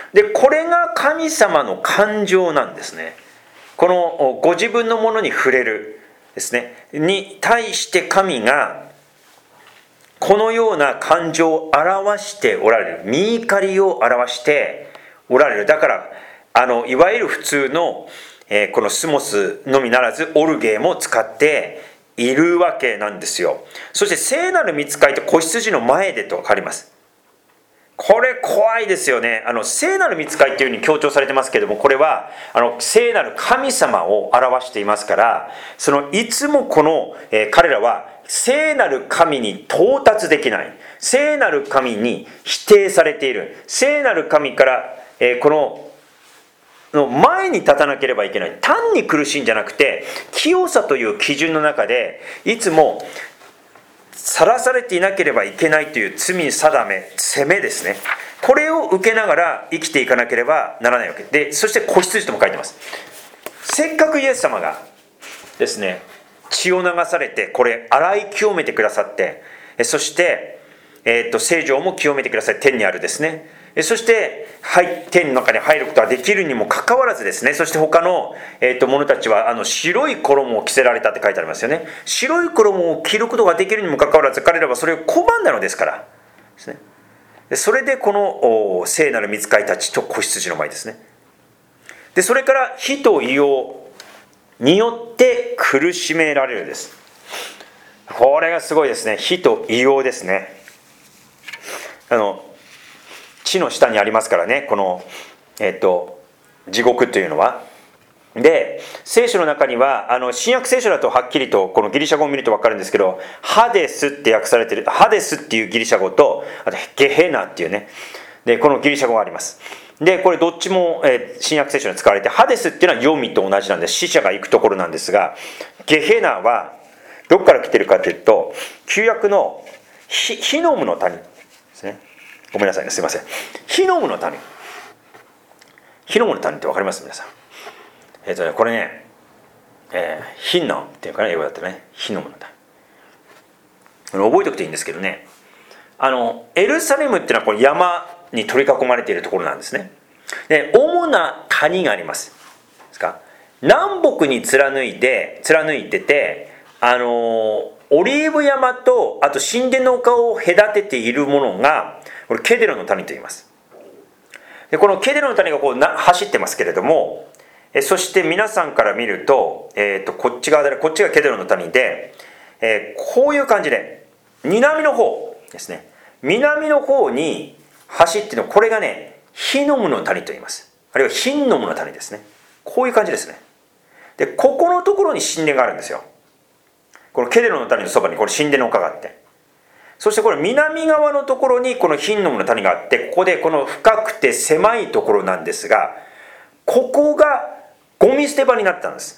でこれが神様の感情なんですね。このご自分のものに触れるですねに対して神がこのような感情を表しておられる、御怒りを表しておられる。だからあのいわゆる普通の、えー、このスモスのみならずオルゲーも使っているわけなんですよ。そして聖なる御使いと子羊の前でと書かれます。これ怖いですよね。あの聖なる御使いというふうに強調されてますけれども、これはあの聖なる神様を表していますから、そのいつもこの、えー、彼らは聖なる神に到達できない、聖なる神に否定されている、聖なる神から、えー、このの前に立たなければいけない。単に苦しいんじゃなくて、清さという基準の中でいつもさらされていなければいけないという罪定め、責めですね。これを受けながら生きていかなければならないわけで、そして子羊とも書いてます。せっかくイエス様がですね血を流されてこれ洗い清めてくださって、そして、えー、と聖女も清めてください。天にあるですね。そして、はい、天の中に入ることができるにもかかわらずですね、そして他の、えー、と者たちはあの白い衣を着せられたって書いてありますよね。白い衣を着ることができるにもかかわらず彼らはそれを拒んだのですからですね。でそれでこの聖なる御使いたちと子羊の前ですね。でそれから火と硫黄によって苦しめられるです。これがすごいですね。火と硫黄ですね。あの地の下にありますからね、この、えっと、地獄というのは。で聖書の中にはあの新約聖書だとはっきりとこのギリシャ語を見ると分かるんですけど、ハデスって訳されてる、ハデスっていうギリシャ語と、あとゲヘナっていうね、でこのギリシャ語があります。でこれどっちも、えー、新約聖書に使われて、ハデスっていうのは黄泉と同じなんで死者が行くところなんですが、ゲヘナはどこから来てるかというと、旧約のヒノムの谷ですね。ごめんなさいね、すいません。ヒノムの谷。ヒノムの谷って分かります皆さん。えっ、ー、とね、これね、えー、ヒンノっていうかね、英語だったらね、ヒノムの谷。覚えておくといいんですけどね、あの、エルサレムっていうのはこの山に取り囲まれているところなんですね。で、主な谷があります。ですか。南北に貫いて、貫いてて、あのー、オリーブ山と、あと神殿の丘を隔てているものが、これケデロの谷と言います。でこのケデロの谷がこうな走ってますけれども、えそして皆さんから見ると、えー、とこっち側でこっちがケデロの谷で、えー、こういう感じで南の方ですね、南の方に走っているの、これがねヒノムの谷と言います。あるいはヒンノムの谷ですね。こういう感じですね。でここのところに神殿があるんですよ。このケデロの谷のそばにこれ神殿の丘があって、そしてこれ南側のところにこのヒンノムの谷があって、ここでこの深くて狭いところなんですが、ここがゴミ捨て場になったんです。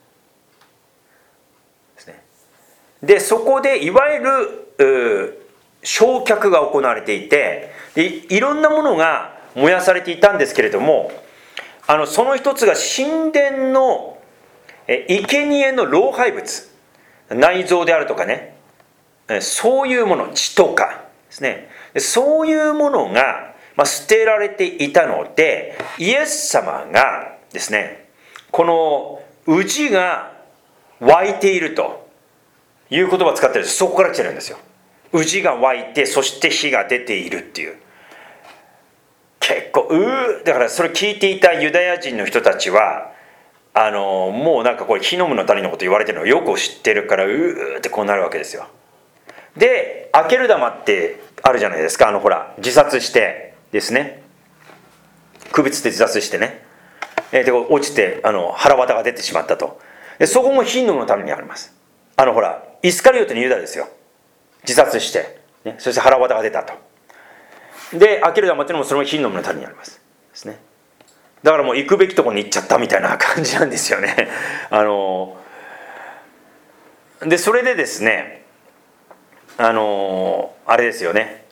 ですね。でそこでいわゆる焼却が行われていて、でいろんなものが燃やされていたんですけれども、あのその一つが神殿の生贄の老廃物、内臓であるとかね、そういうもの、血とかですね、そういうものが、まあ、捨てられていたので、イエス様がですね、この氏が湧いているという言葉を使ってるんです。そこから来てるんですよ。氏が湧いて、そして火が出ているっていう。結構うーだからそれ聞いていたユダヤ人の人たちは、あのもうなんかこれヒノムの谷のこと言われてるのをよく知ってるから、うーってこうなるわけですよ。でアケルダマってあるじゃないですか。あのほら自殺してですね、首つって自殺してね、えー、で落ちてあの腹渡が出てしまったと。でそこもヒンノムのためにあります。あのほらイスカリオテのユダですよ。自殺して、ね、そして腹渡が出たと。でアケルダマっていうのもそれもヒンノムのためにありますですね。だからもう行くべきところに行っちゃったみたいな感じなんですよね。あのでそれでですね、あのー、あれですよね、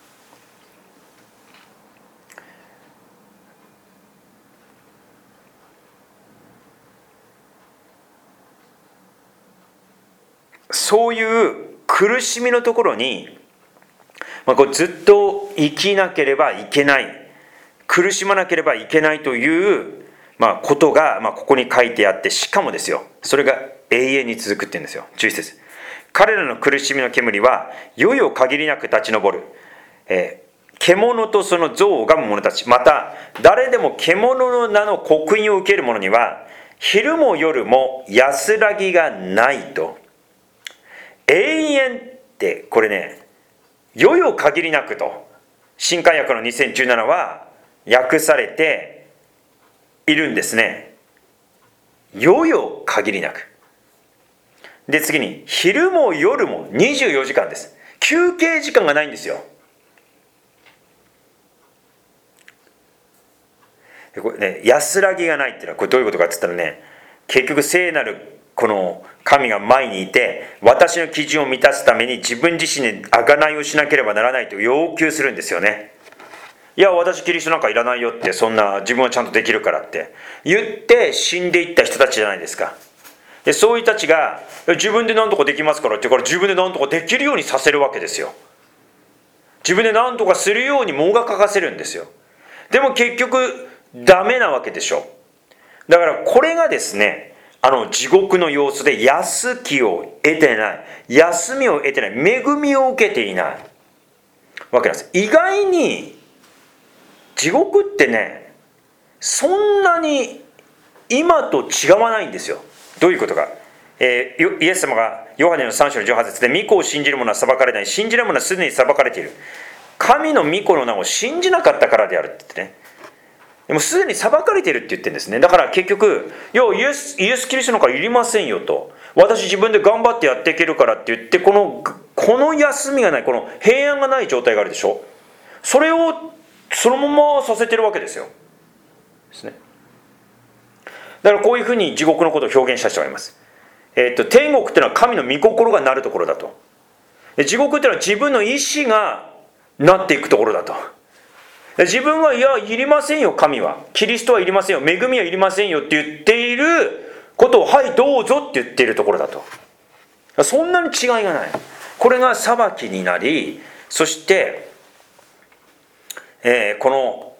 そういう苦しみのところに、まあ、こうずっと生きなければいけない苦しまなければいけないという、まあ、ことが、まあ、ここに書いてあって、しかもですよ、それが永遠に続くって言うんですよ。じゅういち節。彼らの苦しみの煙は、世々限りなく立ち上る。えー獣とその像を拝む者たち、また誰でも獣の名の刻印を受ける者には昼も夜も安らぎがないと。永遠ってこれね、世々限りなくと新海訳のにせんじゅうななは訳されているんですね。世々限りなく。で次に昼も夜もにじゅうよじかんです。休憩時間がないんですよ。これね、安らぎがないっていうのはこれどういうことかって言ったらね、結局聖なるこの神が前にいて、私の基準を満たすために自分自身で贖いをしなければならないと要求するんですよね。いや私キリストなんかいらないよって、そんな自分はちゃんとできるからって言って死んでいった人たちじゃないですか。でそういう人たちが自分で何とかできますからって言うから、自分で何とかできるようにさせるわけですよ。自分で何とかするようにもがかかせるんですよ。でも結局ダメなわけでしょ。だからこれがですね、あの地獄の様子で安きを得てない、休みを得てない、恵みを受けていないわけなんです。意外に地獄ってね、そんなに今と違わないんですよ。どういうことか、えー、イエス様がヨハネのさん章のじゅうはち節で、御子を信じる者は裁かれない、信じる者はすでに裁かれている、神の御子の名を信じなかったからであるって言ってね、でもすでに裁かれているって言ってるんですね。だから結局、いやイエス、イエスキリストなんかいりませんよと、私自分で頑張ってやっていけるからって言って、このこの休みがない、この平安がない状態があるでしょ。それをそのままさせてるわけですよ。ですね。だからこういうふうに地獄のことを表現した人がいます。えー、っと天国っていうのは神の御心がなるところだと。で地獄っていうのは自分の意志がなっていくところだと。自分はいやいりませんよ、神はキリストはいりませんよ、恵みはいりませんよって言っていることを、はいどうぞって言っているところだと。そんなに違いがない。これが裁きになり、そして、えー、この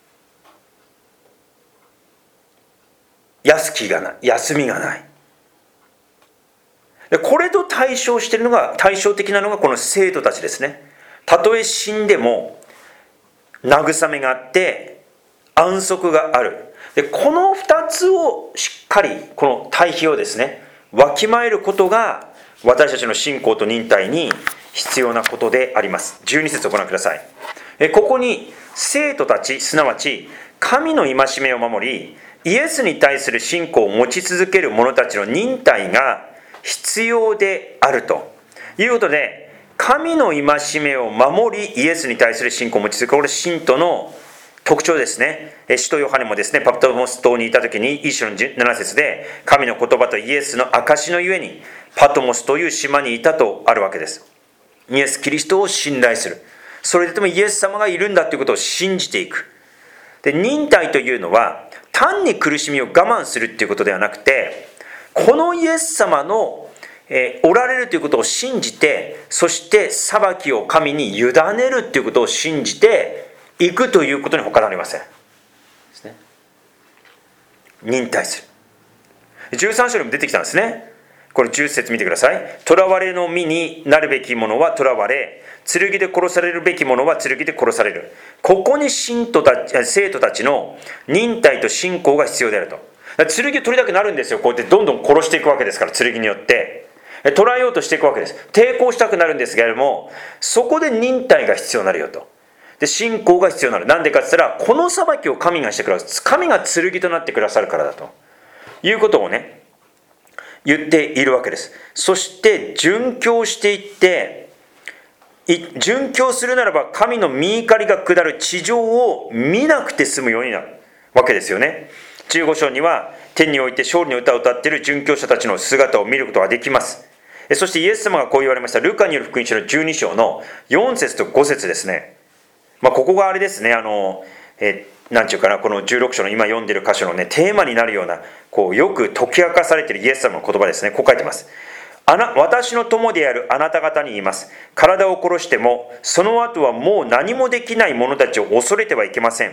休きがない、休みがない。でこれと対照しているのが、対照的なのがこの生徒たちですね。たとえ死んでも慰めがあって安息がある。でこのふたつをしっかり、この対比をですねわきまえることが私たちの信仰と忍耐に必要なことであります。じゅうに節をご覧ください。えここに生徒たち、すなわち神の戒めを守りイエスに対する信仰を持ち続ける者たちの忍耐が必要であるということで、神の戒めを守りイエスに対する信仰を持ち続ける、これ信徒の特徴ですね。使徒ヨハネもですね、パプトモス島にいた時に一章のなな節で、神の言葉とイエスの証のゆえにパトモスという島にいたとあるわけです。イエス・キリストを信頼する、それでもイエス様がいるんだということを信じていく。で忍耐というのは単に苦しみを我慢するっていうことではなくて、このイエス様のえー、おられるということを信じて、そして裁きを神に委ねるということを信じていくということに他なりませんですね。忍耐する。じゅうさん章にも出てきたんですね。これじゅっ節見てください。囚われの身になるべきものは囚われ、剣で殺されるべきものは剣で殺される。ここに信徒たち、生徒たちの忍耐と信仰が必要であると。剣を取りたくなるんですよ。こうやってどんどん殺していくわけですから、剣によって捉えようとしていくわけです。抵抗したくなるんですけれども、そこで忍耐が必要になるよと。で信仰が必要になる。なんでかって言ったら、この裁きを神がしてくださる、神が剣となってくださるからだということをね言っているわけです。そして殉教していって、殉教するならば神の御怒りが下る地上を見なくて済むようになるわけですよね。じゅうご章には天において勝利の歌を歌っている殉教者たちの姿を見ることができます。そしてイエス様がこう言われました。ルカによる福音書のじゅうに章のよん節とご節ですね。まあ、ここがあれですね、あの、えなんていうかな、このじゅうろく章の今読んでいる箇所のねテーマになるような、こうよく解き明かされているイエス様の言葉ですね。こう書いてます。あな私の友であるあなた方に言います。体を殺してもその後はもう何もできない者たちを恐れてはいけません。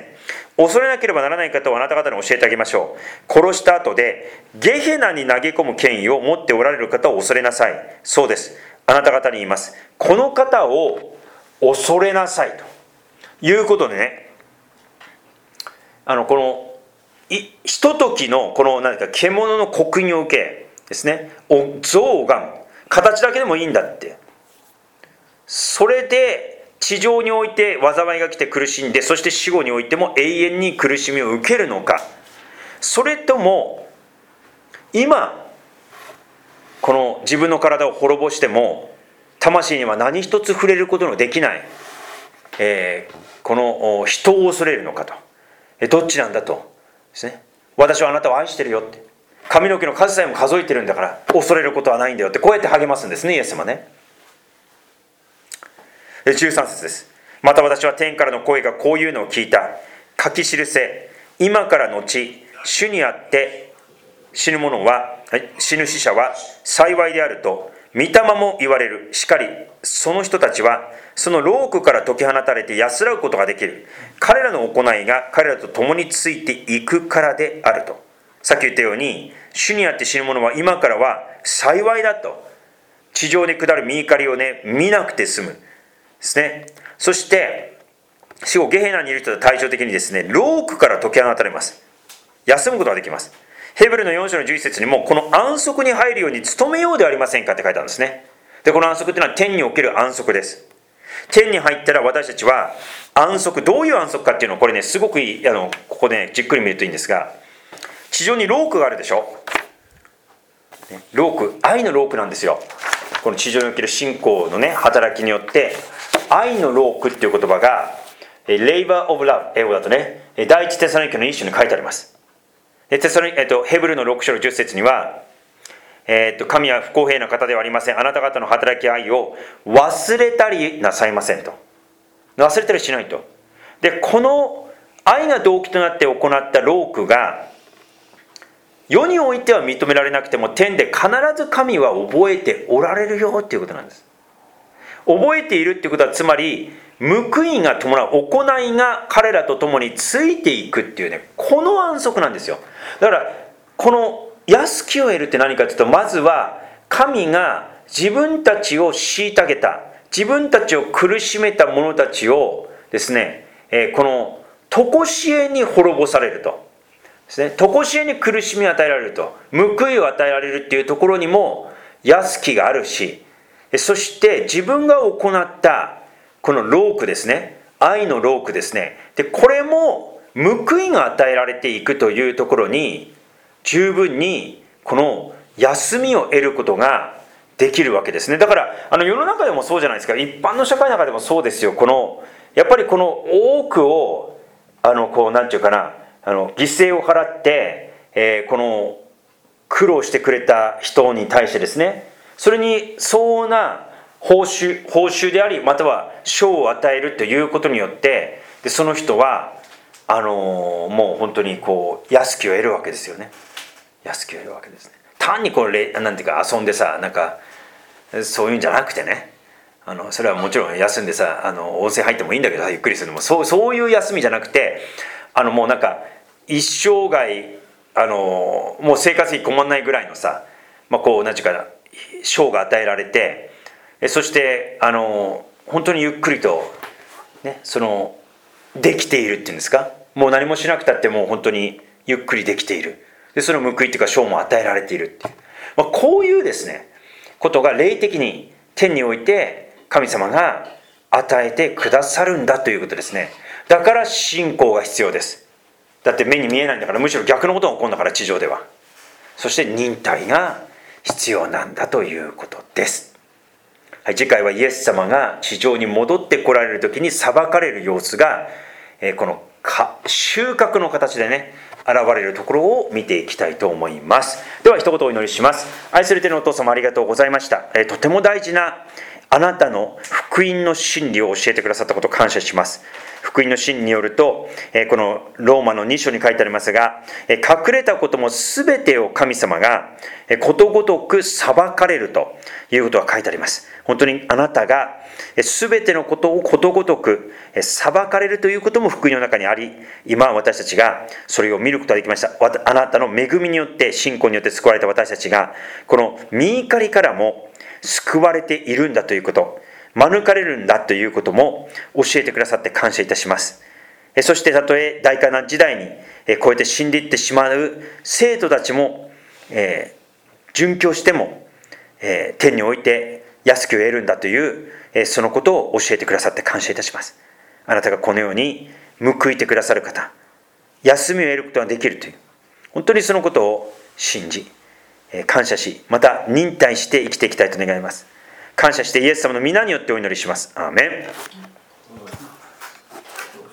恐れなければならない方をあなた方に教えてあげましょう。殺した後でゲヘナに投げ込む権威を持っておられる方を恐れなさい。そうです、あなた方に言います。この方を恐れなさいということでね、あのこのいひとときのこの何か獣の刻印を受けですね、お像を拝む、形だけでもいいんだって、それで地上において災いが来て苦しんで、そして死後においても永遠に苦しみを受けるのか、それとも今この自分の体を滅ぼしても魂には何一つ触れることのできない、えー、この人を恐れるのかと、えどっちなんだとですね。私はあなたを愛してるよって、髪の毛の数さえも数えてるんだから恐れることはないんだよって、こうやって励ますんですね、イエス様ね。じゅうさん節です。また私は天からの声がこういうのを聞いた。書き記せ、今からのち主にあって死ぬ者は、死ぬ死者は幸いであると御霊も言われる。しかりその人たちはその労苦から解き放たれて安らぐことができる。彼らの行いが彼らと共についていくからであると。さっき言ったように、主にあって死ぬ者は今からは幸いだと。地上に下る御怒りをね、見なくて済むですね。そして死後ゲヘナにいる人は対照的にですね、労苦から解き放たれます。休むことができます。ヘブルのよん章のじゅういち節にも、この安息に入るように努めようではありませんかって書いてあるんですね。で、この安息というのは天における安息です。天に入ったら私たちは安息、どういう安息かっていうのを、これね、すごくいい、あのここねじっくり見るといいんですが、地上に労苦があるでしょ。労苦、愛の労苦なんですよ。この地上における信仰のね働きによって愛の労苦っていう言葉が Labor of Love、 英語だとね、第一テサロニケの一章に書いてあります。テサロニ、えっと、ヘブルのろく章のじゅっ節には、えっと、神は不公平な方ではありません。あなた方の働き愛を忘れたりなさいませんと。忘れたりしないと。で、この愛が動機となって行った労苦が世においては認められなくても、天で必ず神は覚えておられるよっていうことなんです。覚えているっていうことは、つまり報いが伴う行いが彼らと共についていくっていうね、この安息なんですよ。だからこの安きを得るって何かというと、まずは神が自分たちを虐げた、自分たちを苦しめた者たちをですね、えー、この常しえに滅ぼされるとですね、常しえに苦しみを与えられると、報いを与えられるっていうところにも安きがあるし、そして自分が行ったこの労苦ですね、愛の労苦ですね、でこれも報いが与えられていくというところに十分にこの休みを得ることができるわけですね。だからあの世の中でもそうじゃないですか。一般の社会の中でもそうですよ。このやっぱりこの多くをあのこうなんていうかな、あの犠牲を払って、えー、この苦労してくれた人に対してですね、それに相応な報酬、報酬であり、または賞を与えるということによって、でその人はあのー、もう本当にこう安きを得るわけですよね。安きを得るわけですね。単にこれなんていうか遊んでさ、なんかそういうんじゃなくてね、あのそれはもちろん休んでさ、あの温泉入ってもいいんだけどゆっくりするのもそう、そういう休みじゃなくて、あのもうなんか一生涯あのもう生活費困んないぐらいのさ、まあ、こう何ていうかな、賞が与えられて、そしてあの本当にゆっくりと、ね、そのできているっていうんですか、もう何もしなくたってもう本当にゆっくりできている。でその報いっていうか賞も与えられているっていう、まあ、こういうですねことが霊的に天において神様が与えてくださるんだということですね。だから信仰が必要です。だって目に見えないんだから、むしろ逆のことが起こるんだから、地上では。そして忍耐が必要なんだということです。はい、次回はイエス様が地上に戻ってこられる時に裁かれる様子が、えー、この収穫の形でね現れるところを見ていきたいと思います。では一言お祈りします。愛する天のお父様、ありがとうございました。えー、とても大事なあなたの福音の真理を教えてくださったことを感謝します。福音の真理によると、このローマのに章に書いてありますが、隠れたことも全てを神様がことごとく裁かれるということが書いてあります。本当にあなたが全てのことをことごとく裁かれるということも福音の中にあり、今私たちがそれを見ることができました。あなたの恵みによって、信仰によって救われた私たちが、この御怒りからも救われているんだということ、免れるんだということも教えてくださって感謝いたします。そしてたとえ大観難時代にこうやって死んでいってしまう生徒たちも、えー、殉教しても、えー、天において安きを得るんだという、えー、そのことを教えてくださって感謝いたします。あなたがこのように報いてくださる方、休みを得ることができるという、本当にそのことを信じ、感謝し、また忍耐して生きていきたいと願います。感謝してイエス様の皆によってお祈りします。アーメン。